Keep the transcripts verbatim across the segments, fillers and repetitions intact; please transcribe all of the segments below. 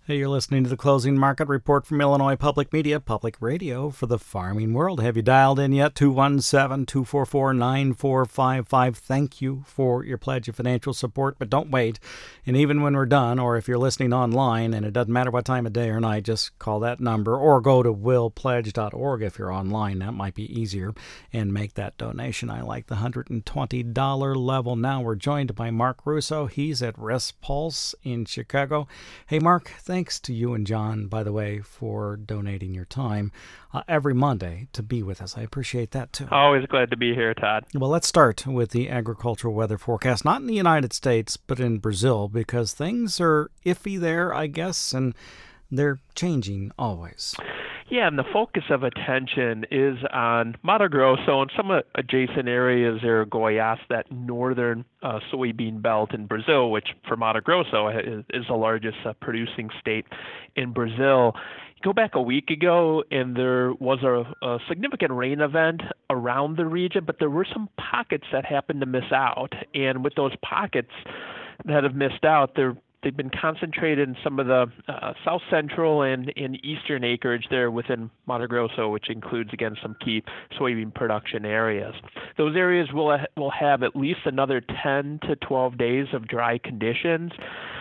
Hey, you're listening to the Closing Market Report from Illinois Public Media, public radio for the farming world. Have you dialed in yet? two one seven, two four four, nine four five five. Thank you for your pledge of financial support, but don't wait. And even when we're done, or if you're listening online, and it doesn't matter what time of day or night, just call that number or go to will pledge dot org if you're online. That might be easier, and make that donation. I like the one hundred twenty dollars level. Now we're joined by Mark Russo. He's at Risk Pulse in Chicago. Hey, Mark, thanks to you and John, by the way, for donating your time uh, every Monday to be with us. I appreciate that, too. Always glad to be here, Todd. Well, let's start with the agricultural weather forecast, not in the United States, but in Brazil, because things are iffy there, I guess, and they're changing always. Yeah, and the focus of attention is on Mato Grosso and some adjacent areas there, Goiás, that northern uh, soybean belt in Brazil, which for Mato Grosso is, is the largest uh, producing state in Brazil. You go back a week ago, and there was a, a significant rain event around the region, but there were some pockets that happened to miss out. And with those pockets that have missed out, they're They've been concentrated in some of the uh, south central and, and eastern acreage there within Mato Grosso, which includes, again, some key soybean production areas. Those areas will, will have at least another ten to twelve days of dry conditions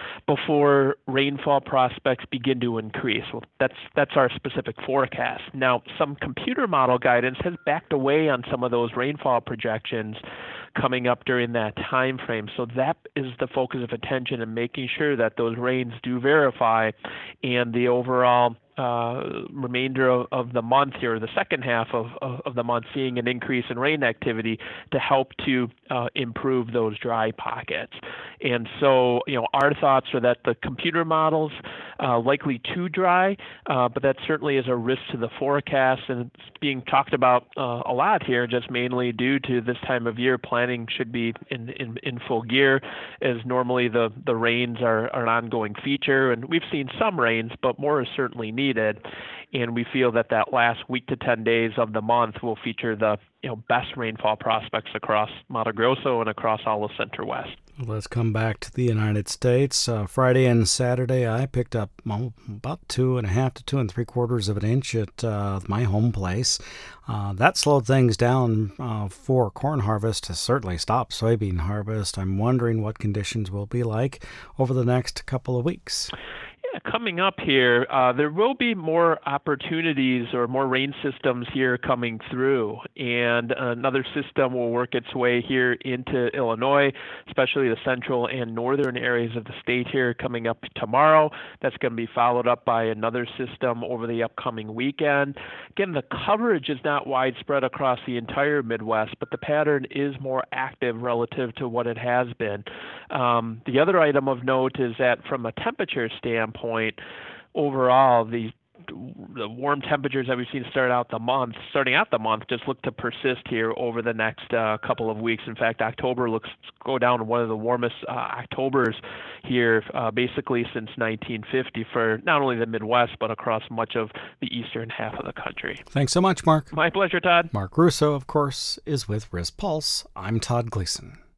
before rainfall prospects begin to increase. Well, that's that's our specific forecast. Now, some computer model guidance has backed away on some of those rainfall projections coming up during that time frame. So that is the focus of attention in making sure that those rains do verify, and the overall uh, remainder of, of the month here, the second half of, of, of the month, seeing an increase in rain activity to help to uh, improve those dry pockets. And so, you know, our thoughts are that the computer models uh, likely too dry, uh, but that certainly is a risk to the forecast, and it's being talked about uh, a lot here, just mainly due to this time of year. Planning should be in, in, in full gear, as normally the, the rains are, are an ongoing feature, and we've seen some rains, but more is certainly needed. And we feel that that last week to ten days of the month will feature the you know best rainfall prospects across Mato Grosso and across all of Center West. Let's come back to the United States. Uh, Friday and Saturday, I picked up well, about two and a half to two and three quarters of an inch at uh, my home place. Uh, that slowed things down uh, for corn harvest, to certainly stop soybean harvest. I'm wondering what conditions will be like over the next couple of weeks. Coming up here, uh, there will be more opportunities or more rain systems here coming through, and another system will work its way here into Illinois, especially the central and northern areas of the state here coming up tomorrow. That's going to be followed up by another system over the upcoming weekend. Again, the coverage is not widespread across the entire Midwest, but the pattern is more active relative to what it has been. Um, the other item of note is that from a temperature standpoint, Point overall, the the warm temperatures that we've seen start out the month, starting out the month, just look to persist here over the next uh, couple of weeks. In fact, October looks to go down to one of the warmest uh, Octobers here, uh, basically since nineteen fifty, for not only the Midwest but across much of the eastern half of the country. Thanks so much, Mark. My pleasure, Todd. Mark Russo, of course, is with Risk Pulse. I'm Todd Gleason.